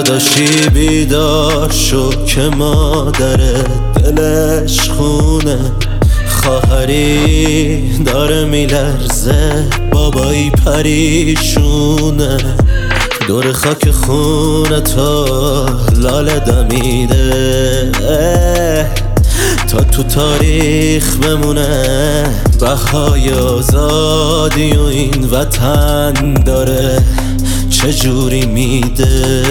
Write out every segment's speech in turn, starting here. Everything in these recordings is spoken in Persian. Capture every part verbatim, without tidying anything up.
داداشی بیدار شد که مادره دلش خونه، خواهری داره میلرزه، بابایی پریشونه، دور خاک خونه تا لاله دمیده تا تو تاریخ بمونه. بهای آزادی و این وطن داره چجوری میده.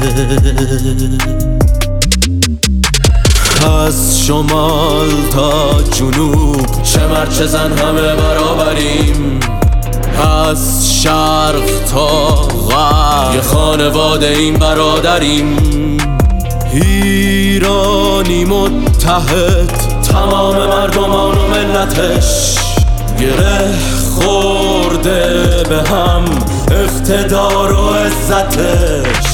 از شمال تا جنوب چه مرد چه زن همه برابریم، از شرق تا غرب یه خانواده این برادریم. ایرانی متحد تمام مردمان و ملتش، گره خورده به هم اقتدار و عزتش.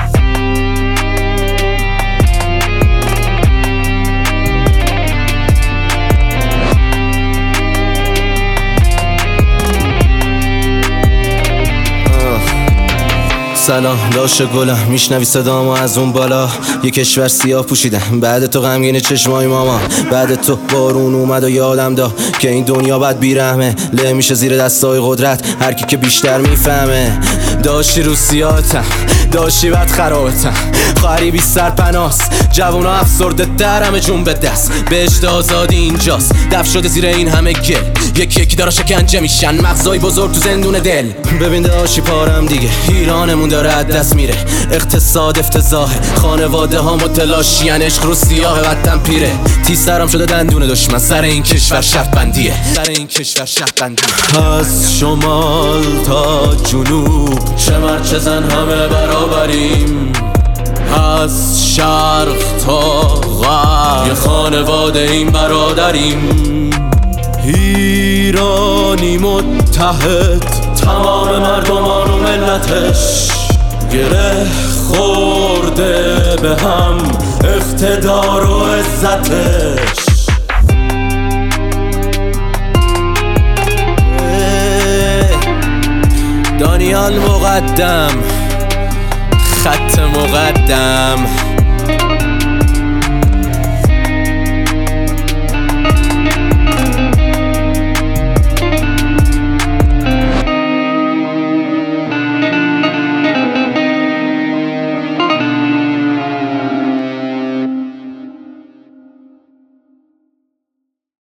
سلام داش گلم، میشنوی صدامو از اون بالا، یه کشور سیاه پوشیدم بعد تو غمگین چشمای ماما، بعد تو بارون اومد و یادم دا که این دنیا بد بیرحمه، له میشه زیر دستای قدرت هر کی که بیشتر میفهمه. داشتی رو سیاتم، داشتی بد خرابتم، خواهری بی سرپناس، جوونا افسرده در همه جون به دست، بهشت آزادی اینجاست دف شده زیر این همه گل، یکی یکی دارا شکنجه میشن مغزای بزرگ تو زندون دل. ببین داشتی پارم دیگه، ایرانمون داره از دست میره، اقتصاد افتضاحه، خانواده ها متلاشیان، عشق رو سیاه وطن پیره، تیز سرم شده دندون دشمن، سر این کشور شرط بندیه، سر این کشور شرط بندیه. از شمال تا جنوب چه مرد چه زن همه برابریم، از شرق تا غرب یه خانواده این برادریم. ایرانی متحد تمام مردمان و ملتش، گره خورده به هم اقتدار و عزتش. دانیال مقدم، خط مقدم.